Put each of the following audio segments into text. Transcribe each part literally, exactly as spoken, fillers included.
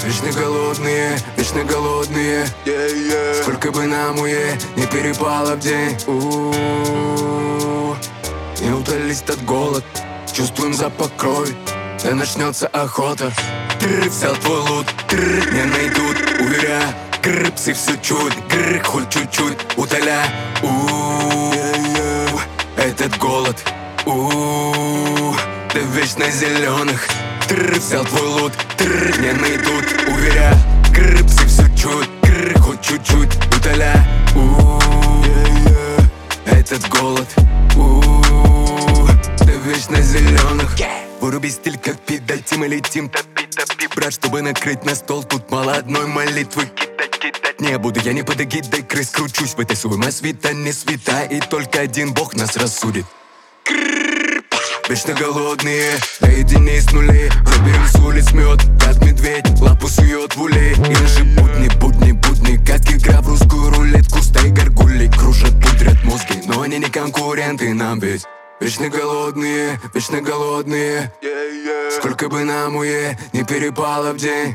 Вечно голодные, вечно голодные, yeah, yeah. Сколько бы нам уе не перепало в день, У-у-у. Не утолить этот голод, чувствуем запах крови, да начнется охота. Тррр, взял твой лут, тррр, не найдут, уверяю. Грр, псы все чуть, грр, хоть чуть-чуть утоля. У-у-у. Этот голод, у-у-у. Да вечно зеленых. Тррр, взял твой лут, тррр, не найдут, уверяю. Грр, псы все чуть, грр, хоть чуть-чуть утоля. У-у-у. Этот голод, у-у-у. Да вечно зеленых. Выруби стиль, как пидать, и мы летим. Топи, топи, брат, чтобы накрыть на стол. Тут мало одной молитвы. Кидать, кидать не буду, я не под эгидой крыс. Кручусь в этой суеме, свита не свита. И только один бог нас рассудит. Вечно голодные, наедине с нулей. Заберем с улиц мед, как медведь. Лапу сует в улей. И наши будни, будни, будни, как игра в русскую рулетку. Стаи горгулей кружат, пудрят мозги. Но они не конкуренты нам ведь. Вечно голодные, вечно голодные, yeah, yeah. Сколько бы нам уе не перепало в день,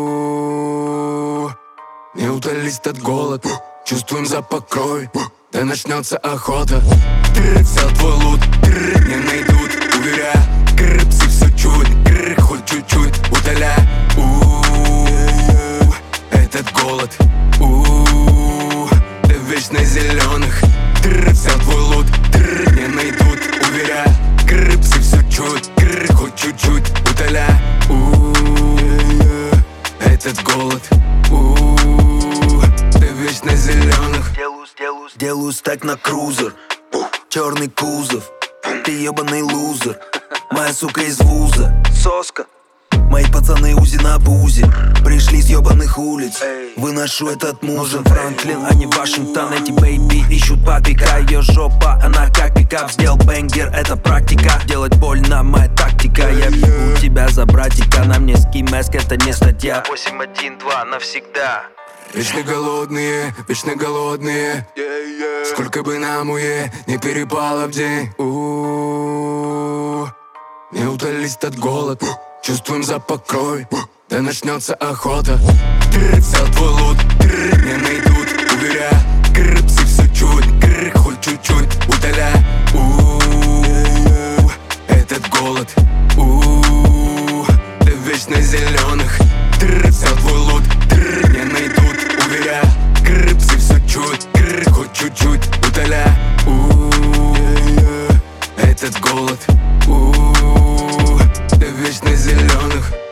У-у-у. Не утолить этот голод, чувствуем запах крови, да начнется охота. Тррр, взял твой лут, тррр, не найдут, уверяю. Грр, псы все чуть, грр, хоть чуть-чуть утоля. У-у-у. Этот голод, У-у-у. Да вечно зеленых. Тррр, взял твой лут, тррр, не найдут, уверяю. Грр, псы все чуть, грр, хоть чуть-чуть утоля. У-у-у. Этот голод, У-у-у. Да вечно зеленых. Делаю, делаю стак на крузер, черный кузов, ты ебаный лузер. Моя сука из вуза, соска. Мои пацаны узи на бузе, пришли с ебаных улиц. Выношу этот мужик. Франклин, а не Вашингтон. Эти бейби ищут папика. Ее жопа, она как пикап. Сделал бенгер, это практика. Делать больно, моя тактика. Я бью тебя за братика. На мне скимэск, это не статья. Восемь один два навсегда. Вечно голодные, вечно голодные, yeah, yeah. Сколько бы нам уе не перепало в день, У-у-у. Не утолить этот голод, чувствуем запах крови, да начнется охота. Тррр, взял твой лут, тррр, не найдут, уверяю. Грр, псы все чуть, грр, хоть чуть-чуть утоля. У-у-у. Этот голод, У-у-у. Да вечно зеленых. Тррр, взял твой лут, тррр, не найдут, уверяю. Грр, псы все чуть, грр, хоть чуть-чуть утоля. У-у-у. Этот голод, У-у-у. Да вечно зеленых.